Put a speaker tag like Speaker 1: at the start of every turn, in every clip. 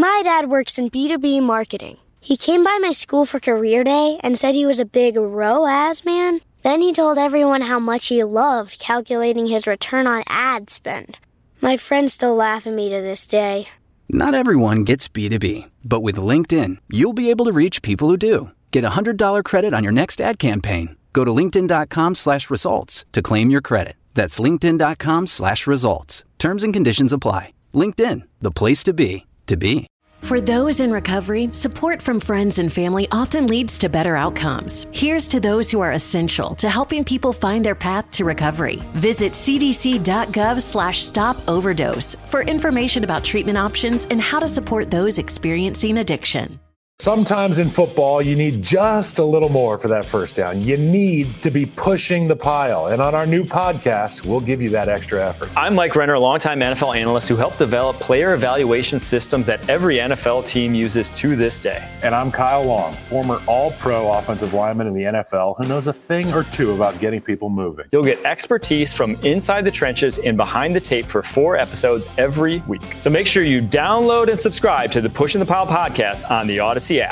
Speaker 1: My dad works in B2B marketing. He came by my school for career day and said he was a big ROAS man. Then he told everyone how much he loved calculating his return on ad spend. My friends still laugh at me to this day.
Speaker 2: Not everyone gets B2B, but with LinkedIn, you'll be able to reach people who do. Get a $100 credit on your next ad campaign. Go to linkedin.com/results to claim your credit. That's linkedin.com/results. Terms and conditions apply. LinkedIn, the place to be, to be.
Speaker 3: For those in recovery, support from friends and family often leads to better outcomes. Here's to those who are essential to helping people find their path to recovery. Visit cdc.gov/stop-overdose for information about treatment options and how to support those experiencing addiction.
Speaker 4: Sometimes in football, you need just a little more for that first down. You need to be pushing the pile. And on our new podcast, we'll give you that extra effort.
Speaker 5: I'm Mike Renner, a longtime NFL analyst who helped develop player evaluation systems that every NFL team uses to this day.
Speaker 4: And I'm Kyle Long, former all-pro offensive lineman in the NFL who knows a thing or two about getting people moving.
Speaker 5: You'll get expertise from inside the trenches and behind the tape for 4 episodes every week. So make sure you download and subscribe to the Pushing the Pile podcast on the Odyssey app.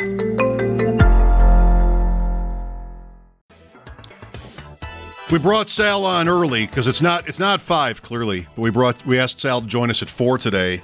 Speaker 6: We brought Sal on early because it's not 5 clearly, but we asked Sal to join us at 4 today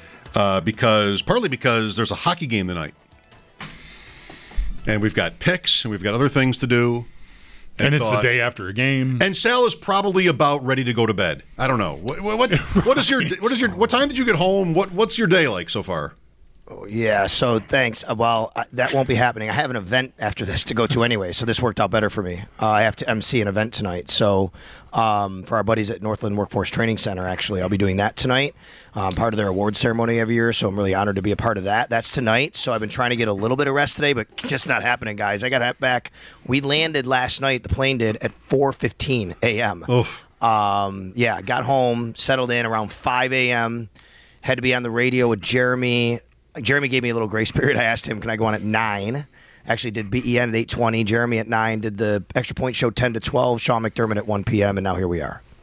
Speaker 6: partly because there's a hockey game tonight, and we've got picks and we've got other things to do.
Speaker 7: And it's the day after a game.
Speaker 6: And Sal is probably about ready to go to bed. I don't know. What time did you get home? What's your day like so far?
Speaker 8: Yeah, so thanks. Well, that won't be happening. I have an event after this to go to anyway, so this worked out better for me. I have to MC an event tonight. So for our buddies at Northland Workforce Training Center, actually, I'll be doing that tonight. Part of their awards ceremony every year, so I'm really honored to be a part of that. That's tonight, so I've been trying to get a little bit of rest today, but just not happening, guys. I got back. We landed last night, the plane did, at 4:15 a.m. Yeah, got home, settled in around 5 a.m., had to be on the radio with Jeremy. Jeremy gave me a little grace period. I asked him, can I go on at 9? Actually did BEN at 8:20. Jeremy at 9. Did the Extra Point Show 10 to 12. Sean McDermott at 1 p.m. And now here we are.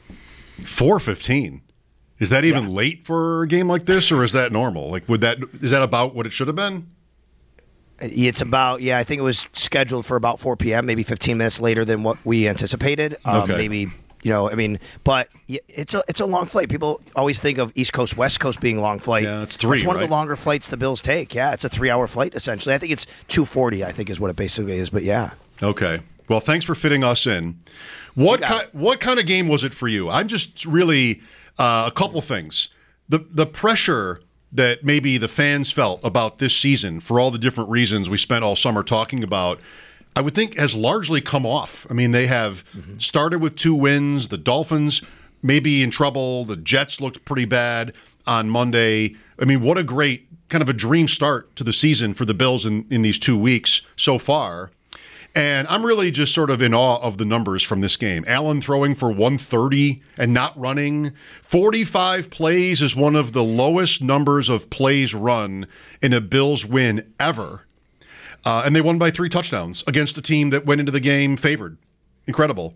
Speaker 6: 4:15. Is that even late for a game like this, or is that normal? Like, is that about what it should have been?
Speaker 8: It's about, I think it was scheduled for about 4 p.m., maybe 15 minutes later than what we anticipated.
Speaker 6: Okay.
Speaker 8: Maybe, but it's a long flight. People always think of East Coast, West Coast being long flight.
Speaker 6: Yeah, it's 3,
Speaker 8: It's one
Speaker 6: right?
Speaker 8: of the longer flights the Bills take. Yeah, it's a 3-hour flight, essentially. I think it's 2:40, I think is what it basically is, but yeah.
Speaker 6: Okay. Well, thanks for fitting us in. What kind of game was it for you? I'm just really a couple things. The pressure that maybe the fans felt about this season for all the different reasons we spent all summer talking about, I would think has largely come off. I mean, they have started with 2 wins. The Dolphins may be in trouble. The Jets looked pretty bad on Monday. I mean, what a great kind of a dream start to the season for the Bills in these 2 weeks so far. And I'm really just sort of in awe of the numbers from this game. Allen throwing for 130 and not running. 45 plays is one of the lowest numbers of plays run in a Bills win ever. And they won by 3 touchdowns against a team that went into the game favored. Incredible.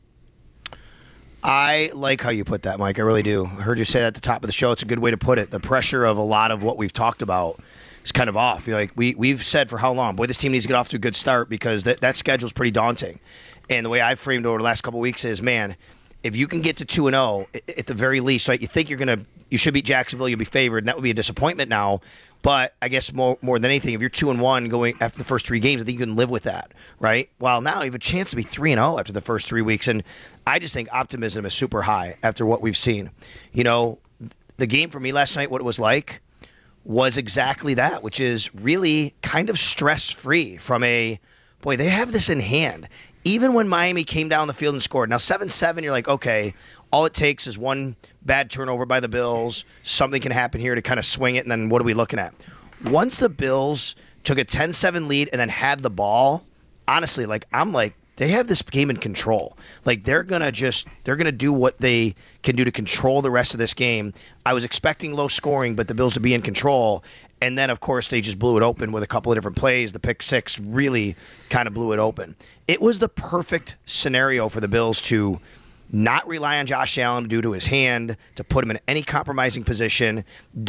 Speaker 8: I like how you put that, Mike. I really do. I heard you say that at the top of the show. It's a good way to put it. The pressure of a lot of what we've talked about is kind of off. We've said for how long, boy, this team needs to get off to a good start because that schedule is pretty daunting. And the way I've framed it over the last couple of weeks is, man, if you can get to 2-0 at the very least, right? You think you should beat Jacksonville, you'll be favored, and that would be a disappointment now. But I guess more than anything, if you're 2-1 going after the first 3 games, I think you can live with that, right? Well, now you have a chance to be 3-0 after the first 3 weeks, and I just think optimism is super high after what we've seen. The game for me last night, what it was like, was exactly that, which is really kind of stress-free from they have this in hand. Even when Miami came down the field and scored. Now, 7-7, you're like, okay, all it takes is one bad turnover by the Bills. Something can happen here to kind of swing it, and then what are we looking at? Once the Bills took a 10-7 lead and then had the ball, honestly, I'm like, they have this game in control. They're gonna do what they can do to control the rest of this game. I was expecting low scoring, but the Bills to be in control. And then, of course, they just blew it open with a couple of different plays. The pick 6 really kind of blew it open. It was the perfect scenario for the Bills to not rely on Josh Allen due to his hand, to put him in any compromising position. Don't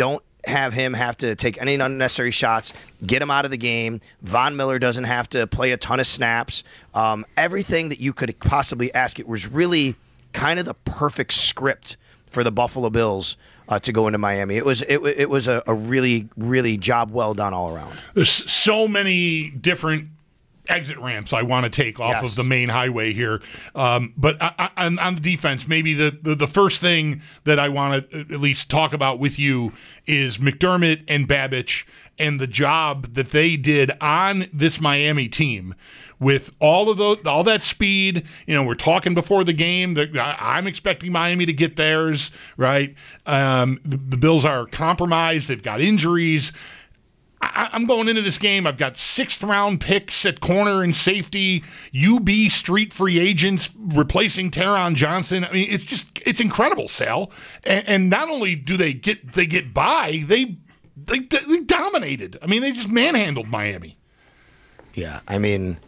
Speaker 8: have him have to take any unnecessary shots, get him out of the game. Von Miller doesn't have to play a ton of snaps. Everything that you could possibly ask. It was really kind of the perfect script for the Buffalo Bills to go into Miami. It was a really, really job well done all around.
Speaker 7: There's so many different exit ramps I want to take off of the main highway here. But on the defense, maybe the first thing that I want to at least talk about with you is McDermott and Babich and the job that they did on this Miami team with all that speed. We're talking before the game that I'm expecting Miami to get theirs, right? The Bills are compromised. They've got injuries. I'm going into this game. I've got 6th-round picks at corner and safety, UB street free agents replacing Taron Johnson. I mean, it's incredible, Sal. And not only do they get by, they dominated. I mean, they just manhandled Miami.
Speaker 8: Yeah, I mean,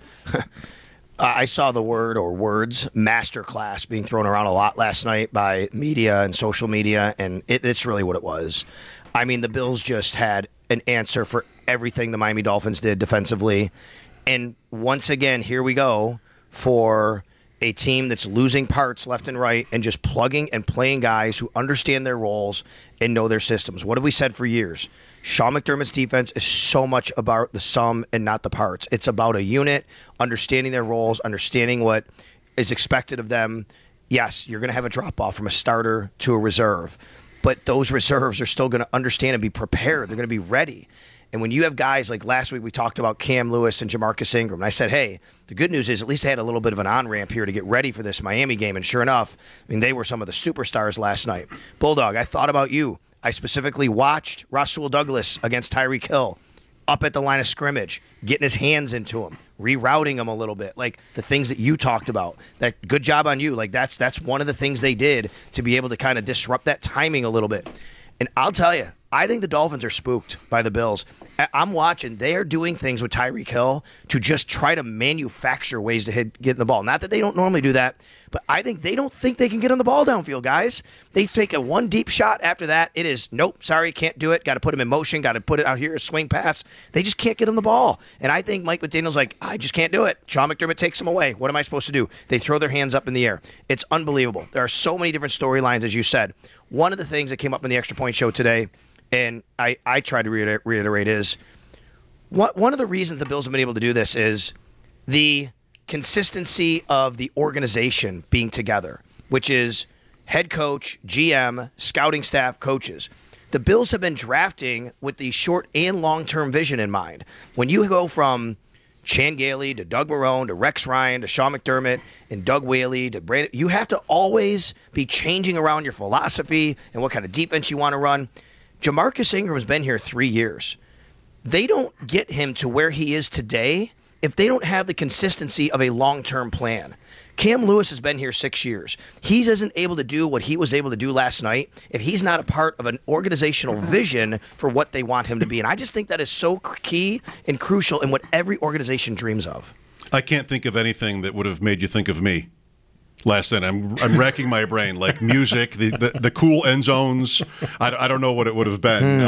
Speaker 8: I saw the words masterclass being thrown around a lot last night by media and social media, and it's really what it was. I mean, the Bills just had an answer for everything the Miami Dolphins did defensively. And once again, here we go for a team that's losing parts left and right and just plugging and playing guys who understand their roles and know their systems. What have we said for years? Sean McDermott's defense is so much about the sum and not the parts. It's about a unit, understanding their roles, understanding what is expected of them. Yes, you're going to have a drop-off from a starter to a reserve, but those reserves are still going to understand and be prepared. They're going to be ready. And when you have guys like last week, we talked about Cam Lewis and Jamarcus Ingram. And I said, hey, the good news is at least they had a little bit of an on-ramp here to get ready for this Miami game. And sure enough, I mean, they were some of the superstars last night. Bulldog, I thought about you. I specifically watched Rasul Douglas against Tyreek Hill up at the line of scrimmage, getting his hands into him, rerouting him a little bit, like the things that you talked about. That good job on you. Like that's one of the things they did to be able to kind of disrupt that timing a little bit. And I'll tell you, I think the Dolphins are spooked by the Bills. I'm watching. They are doing things with Tyreek Hill to just try to manufacture ways to get in the ball. Not that they don't normally do that, but I think they don't think they can get on the ball downfield, guys. They take a one deep shot after that. It is, nope, sorry, can't do it. Got to put him in motion. Got to put it out here, a swing pass. They just can't get him the ball. And I think Mike McDaniel's like, I just can't do it. Sean McDermott takes him away. What am I supposed to do? They throw their hands up in the air. It's unbelievable. There are so many different storylines, as you said. One of the things that came up in the Extra Point show today, and I try to reiterate, is one of the reasons the Bills have been able to do this is the consistency of the organization being together, which is head coach, GM, scouting staff, coaches. The Bills have been drafting with the short and long-term vision in mind. When you go from Chan Gailey to Doug Marrone to Rex Ryan to Sean McDermott and Doug Whaley to Brandon, you have to always be changing around your philosophy and what kind of defense you want to run. Jamarcus Ingram has been here 3 years. They don't get him to where he is today if they don't have the consistency of a long-term plan. Cam Lewis has been here 6 years. He isn't able to do what he was able to do last night if he's not a part of an organizational vision for what they want him to be. And I just think that is so key and crucial in what every organization dreams of.
Speaker 6: I can't think of anything that would have made you think of me last night. I'm racking my brain, like music, the cool end zones. I don't know what it would have been.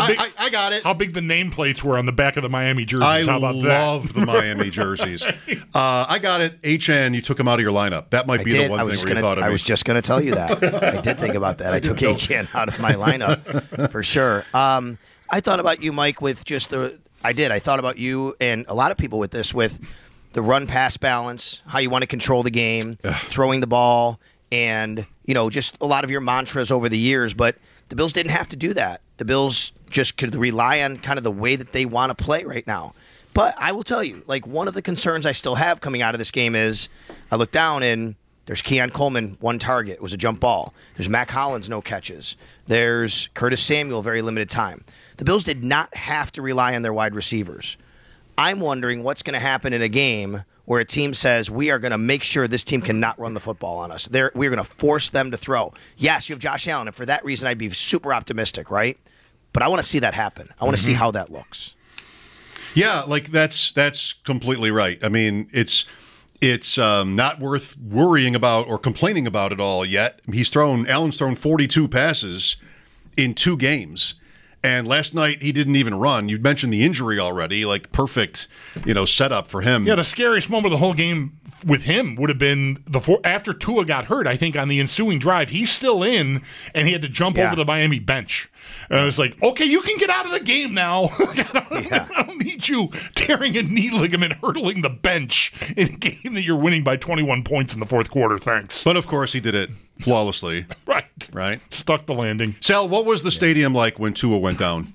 Speaker 6: I got it.
Speaker 7: How big the nameplates were on the back of the Miami jerseys. How about that?
Speaker 6: I love the Miami jerseys. I got it. HN, you took him out of your lineup. That might be the one thing where you thought of me.
Speaker 8: I was just going to tell you that. I did think about that. I took HN out of my lineup for sure. I thought about you, Mike, with just I thought about you and a lot of people with this, with the run-pass balance, how you want to control the game, throwing the ball, and, just a lot of your mantras over the years. But the Bills didn't have to do that. The Bills just could rely on kind of the way that they want to play right now. But I will tell you, like, one of the concerns I still have coming out of this game is I look down and there's Keon Coleman, 1 target. It was a jump ball. There's Mac Hollins, no catches. There's Curtis Samuel, very limited time. The Bills did not have to rely on their wide receivers. I'm wondering what's going to happen in a game where a team says, we are going to make sure this team cannot run the football on us. We're going to force them to throw. Yes, you have Josh Allen, and for that reason, I'd be super optimistic, right? But I want to see that happen. I want to see how that looks.
Speaker 6: Yeah, like that's completely right. I mean, it's not worth worrying about or complaining about at all yet. Allen's thrown 42 passes in 2 games. And last night, he didn't even run. You mentioned the injury already, like perfect, setup for him.
Speaker 7: Yeah, the scariest moment of the whole game with him would have been after Tua got hurt. I think on the ensuing drive, he's still in, and he had to jump over the Miami bench. And I was like, okay, you can get out of the game now. I don't need you tearing a knee ligament, hurtling the bench in a game that you're winning by 21 points in the fourth quarter. Thanks.
Speaker 6: But of course, he did it flawlessly.
Speaker 7: Right. Stuck the landing.
Speaker 6: Sal, what was the stadium like when Tua went down?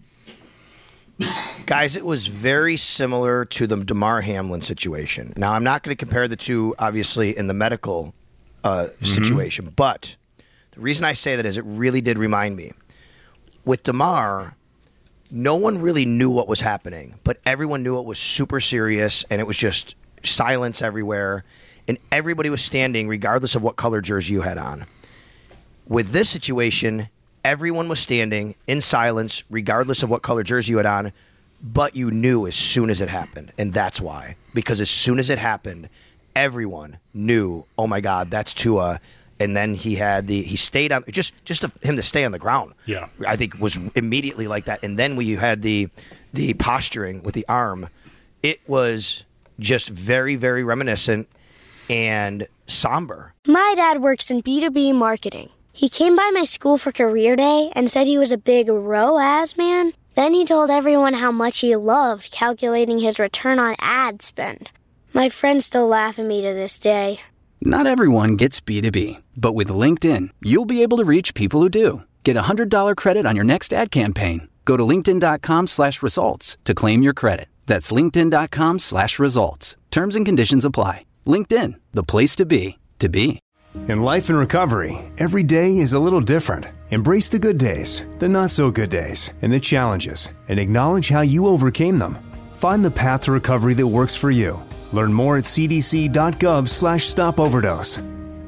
Speaker 8: Guys, it was very similar to the Damar Hamlin situation. Now, I'm not going to compare the two, obviously, in the medical situation, but the reason I say that is it really did remind me. With Damar, no one really knew what was happening, but everyone knew it was super serious, and it was just silence everywhere, and everybody was standing regardless of what color jersey you had on. With this situation, everyone was standing in silence regardless of what color jersey you had on, but you knew as soon as it happened, and that's why. Because as soon as it happened, everyone knew, oh my God, that's Tua. And then he stayed on, just him to stay on the ground.
Speaker 7: Yeah,
Speaker 8: I think was immediately like that. And then when you had the posturing with the arm, it was just very, very reminiscent and somber.
Speaker 1: My dad works in B2B marketing. He came by my school for career day and said he was a big ROAS man. Then he told everyone how much he loved calculating his return on ad spend. My friends still laugh at me to this day.
Speaker 2: Not everyone gets B2B, but with LinkedIn, you'll be able to reach people who do. Get a $100 credit on your next ad campaign. Go to linkedin.com/results to claim your credit. That's linkedin.com/results. Terms and conditions apply. LinkedIn, the place to be, to be.
Speaker 9: In life and recovery, every day is a little different. Embrace the good days, the not so good days, and the challenges, and acknowledge how you overcame them. Find the path to recovery that works for you. Learn more at cdc.gov/stopoverdose.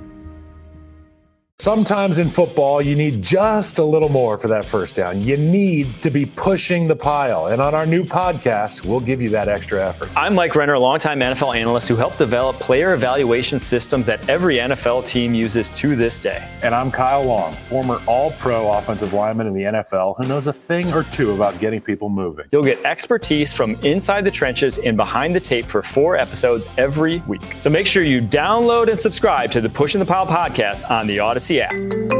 Speaker 4: Sometimes in football, you need just a little more for that first down. You need to be pushing the pile. And on our new podcast, we'll give you that extra effort.
Speaker 5: I'm Mike Renner, a longtime NFL analyst who helped develop player evaluation systems that every NFL team uses to this day.
Speaker 4: And I'm Kyle Long, former all-pro offensive lineman in the NFL who knows a thing or two about getting people moving.
Speaker 5: You'll get expertise from inside the trenches and behind the tape for 4 episodes every week. So make sure you download and subscribe to the Pushing the Pile podcast on the Odyssey app.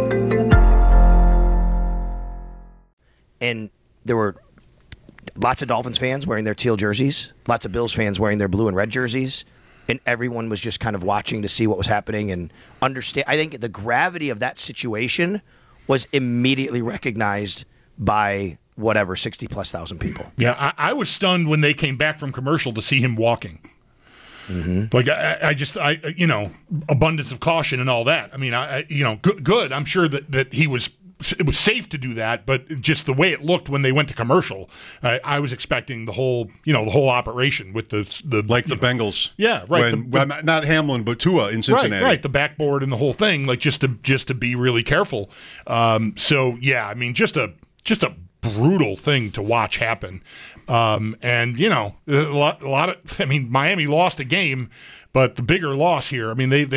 Speaker 8: And there were lots of Dolphins fans wearing their teal jerseys, lots of Bills fans wearing their blue and red jerseys, and everyone was just kind of watching to see what was happening and understand. I think the gravity of that situation was immediately recognized by 60+ thousand people.
Speaker 7: Yeah, I was stunned when they came back from commercial to see him walking. Mm-hmm. Like I abundance of caution and all that. I mean, good. I'm sure that it was safe to do that, but just the way it looked when they went to commercial, I was expecting the whole operation with the
Speaker 6: Bengals.
Speaker 7: Yeah, right.
Speaker 6: Not Hamlin, but Tua in Cincinnati.
Speaker 7: Right. The backboard and the whole thing, like just to be really careful. So yeah, I mean, just a brutal thing to watch happen. And a lot of, Miami lost a game, but the bigger loss here,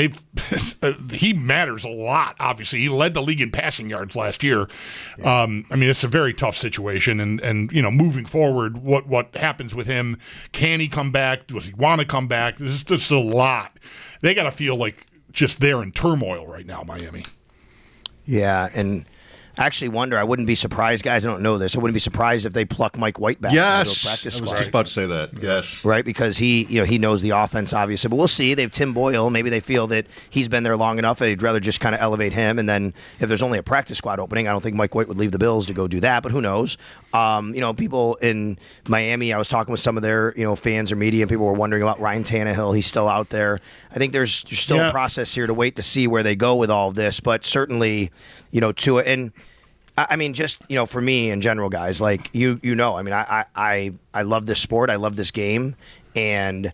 Speaker 7: he matters a lot, obviously. He led the league in passing yards last year. Yeah. It's a very tough situation, and moving forward, what happens with him? Can he come back? Does he want to come back? This is just a lot. They got to feel like just they're in turmoil right now, Miami.
Speaker 8: Yeah, and I actually wonder, I wouldn't be surprised, guys, I don't know this, I wouldn't be surprised if they pluck Mike White back.
Speaker 6: Yes,
Speaker 8: into a practice squad.
Speaker 6: I was just about to say that, yes.
Speaker 8: Right, because he knows the offense, obviously, but we'll see. They have Tim Boyle. Maybe they feel that he's been there long enough, they'd rather just kind of elevate him, and then if there's only a practice squad opening, I don't think Mike White would leave the Bills to go do that, but who knows? People in Miami, I was talking with some of their fans or media, and people were wondering about Ryan Tannehill. He's still out there. I think there's still a process here to wait to see where they go with all of this, but certainly, Tua, and for me in general, guys, like, I love this sport. I love this game. And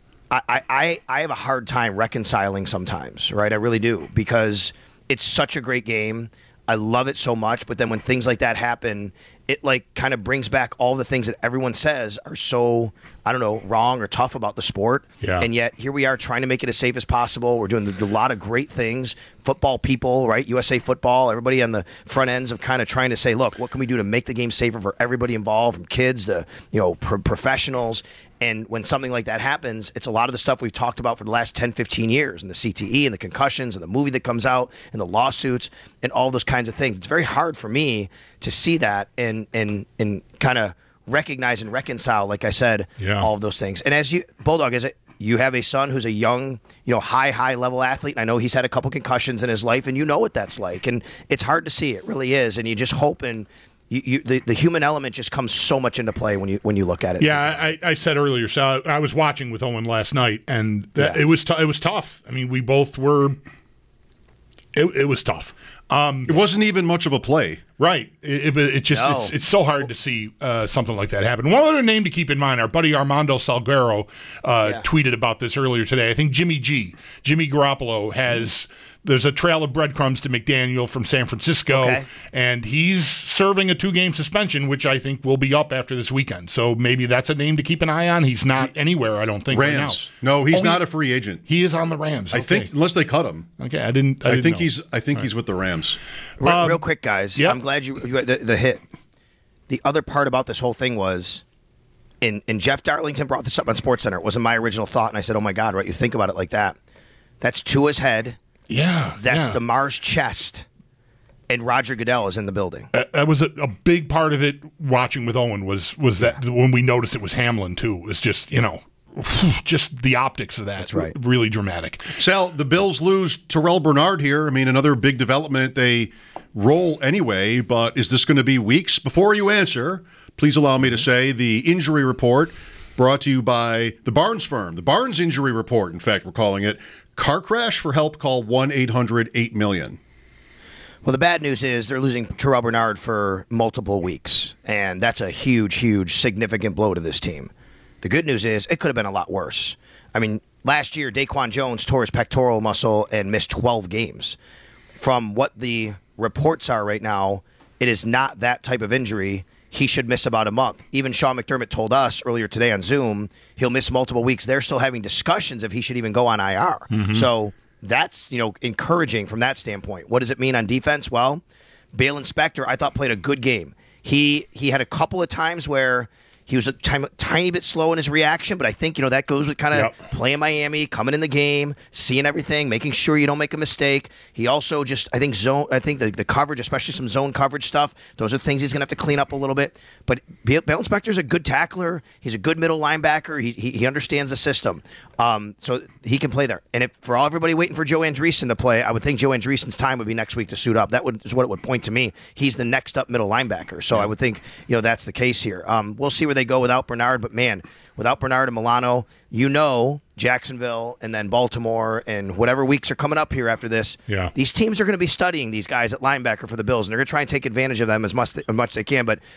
Speaker 8: I have a hard time reconciling sometimes, right? I really do, because it's such a great game. I love it so much. But then when things like that happen it like kind of brings back all the things that everyone says are so, I don't know, wrong or tough about the sport.
Speaker 7: Yeah.
Speaker 8: And yet here we are trying to make it as safe as possible. We're doing a lot of great things. Football people, right? USA Football, everybody on the front ends of kind of trying to say, look, what can we do to make the game safer for everybody involved, from kids to, professionals. And when something like that happens, it's a lot of the stuff we've talked about for the last 10, 15 years, and the CTE and the concussions and the movie that comes out and the lawsuits and all those kinds of things. It's very hard for me to see that and kind of recognize and reconcile, like I said, all of those things. And as Bulldog, you have a son who's a young, high level athlete. And I know he's had a couple concussions in his life, and you know what that's like. And it's hard to see. It really is. And you just hope the human element just comes so much into play when you look at it.
Speaker 7: Yeah, I said earlier, so I was watching with Owen last night, and it was tough. I mean, we both were. It was tough.
Speaker 6: It wasn't even much of a play,
Speaker 7: right? It's so hard to see something like that happen. One other name to keep in mind: our buddy Armando Salguero tweeted about this earlier today. I think Jimmy Garoppolo has. There's a trail of breadcrumbs to McDaniel from San Francisco, and he's serving a 2-game suspension, which I think will be up after this weekend. So maybe that's a name to keep an eye on. He's not anywhere, I don't think,
Speaker 6: Rams.
Speaker 7: right now.
Speaker 6: No, he's not a free agent.
Speaker 7: He is on the Rams.
Speaker 6: I think, unless they cut him.
Speaker 7: Okay, I think
Speaker 6: he's with the Rams.
Speaker 8: Real quick, guys. Yep. I'm glad the hit. The other part about this whole thing was, and Jeff Darlington brought this up on SportsCenter. It wasn't my original thought, and I said, "Oh my God, right? You think about it like that. That's Tua's head."
Speaker 7: Yeah,
Speaker 8: that's DeMar's chest, and Roger Goodell is in the building.
Speaker 7: That was a big part of it. Watching with Owen was that when we noticed it was Hamlin too. It was just just the optics of that.
Speaker 8: That's right.
Speaker 7: Really dramatic.
Speaker 6: Sal, the Bills lose Terrell Bernard here. I mean, another big development. They roll anyway, but is this going to be weeks? Before you answer, please allow me to say the injury report brought to you by the Barnes firm. The Barnes injury report, in fact, we're calling it. Car crash? For help, call 1-800-8-million.
Speaker 8: Well, the bad news is they're losing Terrell Bernard for multiple weeks, and that's a huge, huge, significant blow to this team. The good news is it could have been a lot worse. I mean, last year, Daquan Jones tore his pectoral muscle and missed 12 games. From what the reports are right now, it is not that type of injury. He should miss about a month. Even Sean McDermott told us earlier today on Zoom he'll miss multiple weeks. They're still having discussions if he should even go on IR. Mm-hmm. So that's encouraging from that standpoint. What does it mean on defense? Well, Balen Spector, I thought, played a good game. He had a couple of times where he was a tiny bit slow in his reaction, but I think that goes with kind of playing Miami, coming in the game, seeing everything, making sure you don't make a mistake. He also the coverage, especially some zone coverage stuff, those are things he's going to have to clean up a little bit. But Balen Spector's a good tackler. He's a good middle linebacker. He understands the system. So he can play there. And for everybody waiting for Joe Andreessen to play, I would think Joe Andreessen's time would be next week to suit up. That is what it would point to me. He's the next up middle linebacker. So I would think that's the case here. We'll see where they go without Bernard, but man, without Bernard and Milano, Jacksonville and then Baltimore and whatever weeks are coming up here after this, these teams are going to be studying these guys at linebacker for the Bills, and they're going to try and take advantage of them as much as they can. But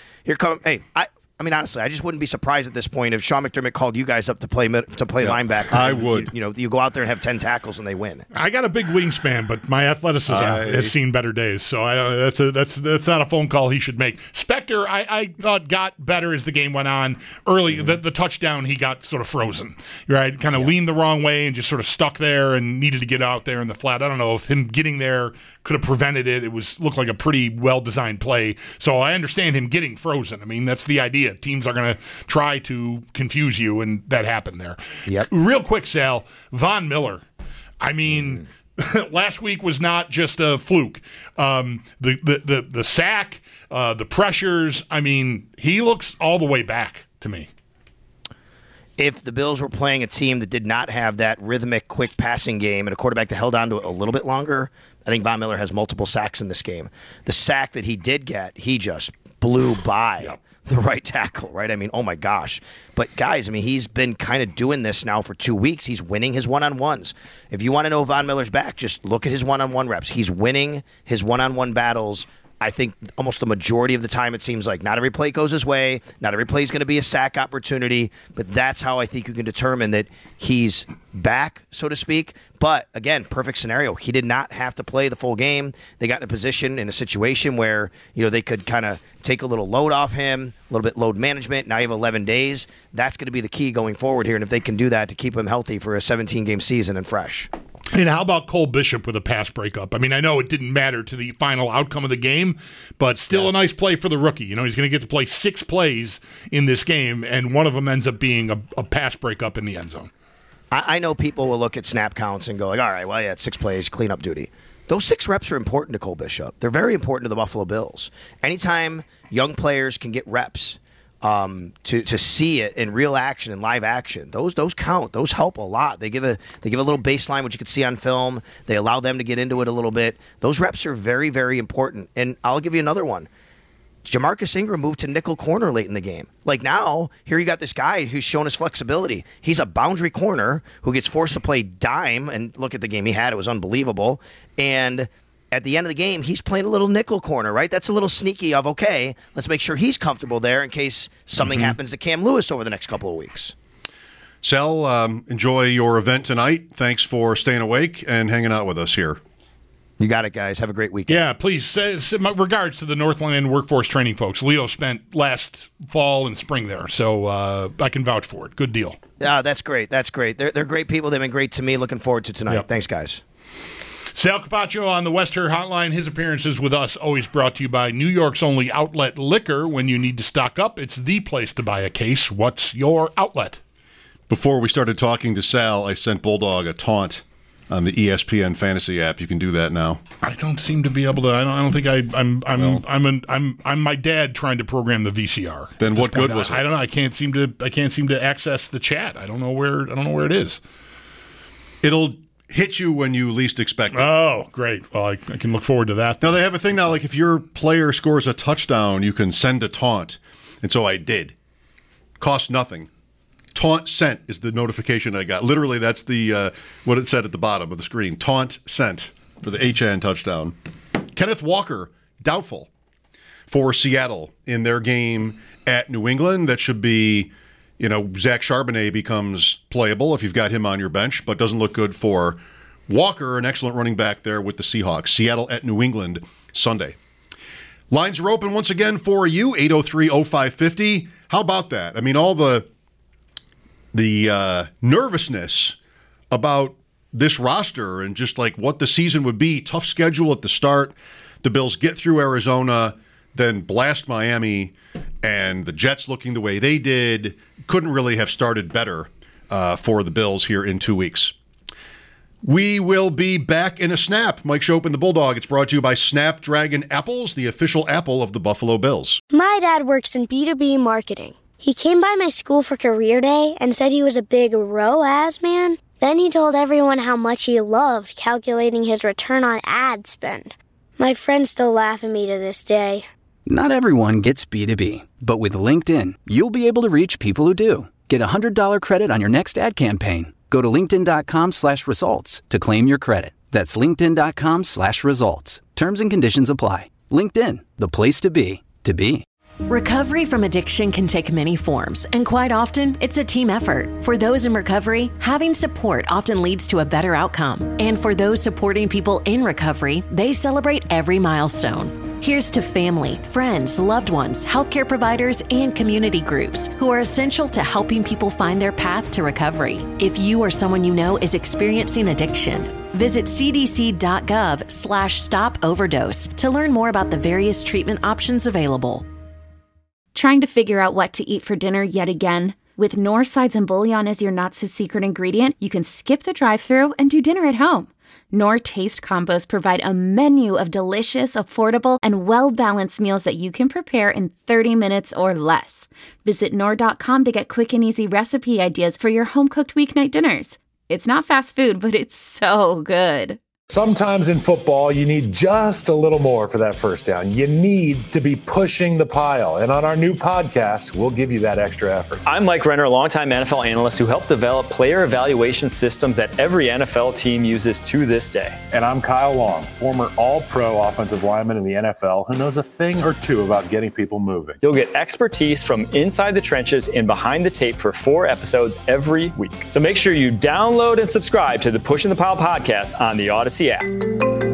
Speaker 8: I mean, honestly, I just wouldn't be surprised at this point if Sean McDermott called you guys up to play linebacker.
Speaker 6: I would.
Speaker 8: You go out there and have 10 tackles and they win.
Speaker 7: I got a big wingspan, but my athleticism has seen better days. So that's not a phone call he should make. Spector, I thought got better as the game went on. Early, the touchdown, he got sort of frozen. Right, kind of leaned the wrong way and just sort of stuck there and needed to get out there in the flat. I don't know if him getting there could have prevented it. It looked like a pretty well designed play. So I understand him getting frozen. I mean, that's the idea. Teams are going to try to confuse you, and that happened there.
Speaker 8: Yep.
Speaker 7: Real quick, Sal, Von Miller. I mean, last week was not just a fluke. The sack, the pressures. I mean, he looks all the way back to me.
Speaker 8: If the Bills were playing a team that did not have that rhythmic, quick passing game and a quarterback that held on to it a little bit longer, I think Von Miller has multiple sacks in this game. The sack that he did get, he just blew by the right tackle, right? I mean, oh my gosh. But guys, I mean, he's been kind of doing this now for 2 weeks. He's winning his one-on-ones. If you want to know Von Miller's back, just look at his one-on-one reps. He's winning his one-on-one battles I think almost the majority of the time it seems like not every play goes his way. Not every play is going to be a sack opportunity. But that's how I think you can determine that he's back, so to speak. But, again, perfect scenario. He did not have to play the full game. They got in a position, in a situation where, they could kind of take a little load off him, a little bit load management. Now you have 11 days. That's going to be the key going forward here. And if they can do that to keep him healthy for a 17-game season and fresh.
Speaker 7: And how about Cole Bishop with a pass breakup? I mean, I know it didn't matter to the final outcome of the game, but still a nice play for the rookie. He's going to get to play 6 plays in this game, and one of them ends up being a pass breakup in the end zone.
Speaker 8: I know people will look at snap counts and go, like, all right, well, yeah, it's 6 plays, cleanup duty. Those 6 reps are important to Cole Bishop. They're very important to the Buffalo Bills. Anytime young players can get reps, to see it in real action and live action, those count. Those help a lot. They give a little baseline, which you can see on film. They allow them to get into it a little bit. Those reps are very, very important. And I'll give you another one. Jamarcus Ingram moved to nickel corner late in the game. Like now, here you got this guy who's shown his flexibility. He's a boundary corner who gets forced to play dime, and look at the game he had. It was unbelievable. And at the end of the game, he's playing a little nickel corner, right? That's a little sneaky of, okay, let's make sure he's comfortable there in case something happens to Cam Lewis over the next couple of weeks.
Speaker 6: Sal, enjoy your event tonight. Thanks for staying awake and hanging out with us here.
Speaker 8: You got it, guys. Have a great weekend.
Speaker 7: Yeah, please send my regards to the Northland Workforce Training folks. Leo spent last fall and spring there, so I can vouch for it. Good deal.
Speaker 8: Yeah, that's great. That's great. They're great people. They've been great to me. Looking forward to tonight. Yep. Thanks, guys.
Speaker 7: Sal Capaccio on the West Her Hotline. His appearances with us always brought to you by New York's only outlet liquor. When you need to stock up, it's the place to buy a case. What's your outlet?
Speaker 6: Before we started talking to Sal, I sent Bulldog a taunt on the ESPN fantasy app. You can do that now.
Speaker 7: I don't seem to be able to. I don't think I'm my dad trying to program the VCR.
Speaker 6: Then what good was it?
Speaker 7: I don't know. I can't seem to access the chat. I don't know where it is.
Speaker 6: It'll hit you when you least expect it.
Speaker 7: Oh, great. Well, I can look forward to that.
Speaker 6: Now, they have a thing now, like if your player scores a touchdown, you can send a taunt. And so I did. Cost nothing. Taunt sent is the notification I got. Literally, that's the what it said at the bottom of the screen. Taunt sent for the HN touchdown. Kenneth Walker, doubtful for Seattle in their game at New England. That should be, Zach Charbonnet becomes playable if you've got him on your bench, but doesn't look good for Walker, an excellent running back there with the Seahawks. Seattle at New England Sunday. Lines are open once again for you, 803-0550. How about that? I mean, all the nervousness about this roster and just like what the season would be. Tough schedule at the start. The Bills get through Arizona, then blast Miami, and the Jets looking the way they did. Couldn't really have started better for the Bills here in 2 weeks. We will be back in a snap. Mike Schopp and the Bulldog. It's brought to you by Snapdragon Apples, the official apple of the Buffalo Bills.
Speaker 1: My dad works in B2B marketing. He came by my school for career day and said he was a big ROAS man. Then he told everyone how much he loved calculating his return on ad spend. My friends still laugh at me to this day.
Speaker 2: Not everyone gets B2B, but with LinkedIn, you'll be able to reach people who do. Get a $100 credit on your next ad campaign. Go to linkedin.com/results to claim your credit. That's linkedin.com/results. Terms and conditions apply. LinkedIn, the place to be, to be.
Speaker 3: Recovery from addiction can take many forms, and quite often, it's a team effort. For those in recovery, having support often leads to a better outcome. And for those supporting people in recovery, they celebrate every milestone. Here's to family, friends, loved ones, healthcare providers, and community groups who are essential to helping people find their path to recovery. If you or someone you know is experiencing addiction, visit cdc.gov/stop-overdose to learn more about the various treatment options available.
Speaker 10: Trying to figure out what to eat for dinner yet again? With Knorr sides and bouillon as your not-so-secret ingredient, you can skip the drive-thru and do dinner at home. Knorr Taste Combos provide a menu of delicious, affordable, and well-balanced meals that you can prepare in 30 minutes or less. Visit Knorr.com to get quick and easy recipe ideas for your home-cooked weeknight dinners. It's not fast food, but it's so good.
Speaker 4: Sometimes in football, you need just a little more for that first down. You need to be pushing the pile. And on our new podcast, we'll give you that extra effort.
Speaker 5: I'm Mike Renner, a longtime NFL analyst who helped develop player evaluation systems that every NFL team uses to this day.
Speaker 4: And I'm Kyle Long, former all-pro offensive lineman in the NFL who knows a thing or two about getting people moving.
Speaker 5: You'll get expertise from inside the trenches and behind the tape for 4 episodes every week. So make sure you download and subscribe to the Pushing the Pile podcast on the Odyssey app.